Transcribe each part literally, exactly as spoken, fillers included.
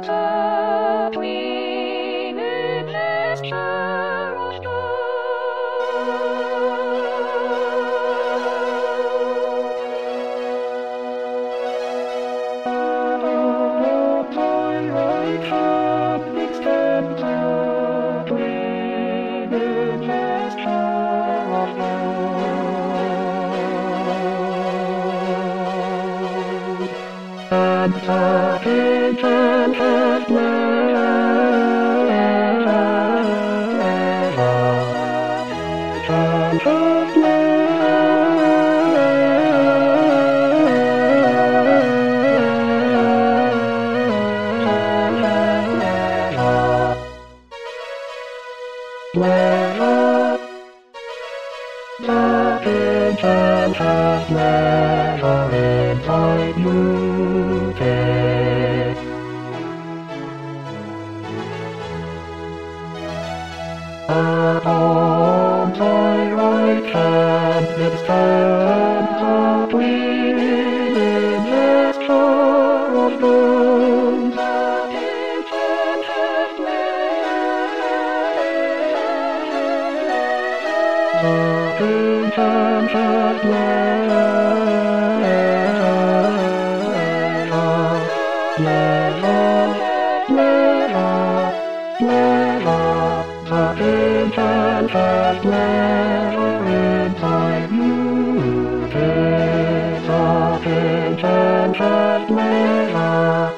the clean gesture of and the pigeon has leisure. The pigeon has leisure inside you take. At arms I right hand extend the pleading gesture of doom. The pigeon has leisure. The pigeon has leisure. Leisure, leisure, leisure. The pigeon has leisure inside you. The pigeon has leisure.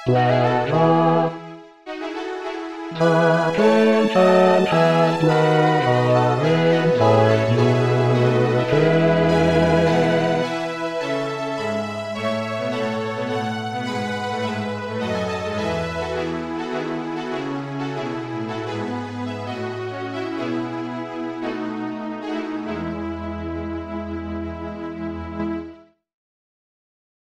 Leisure. The pigeon has leisure.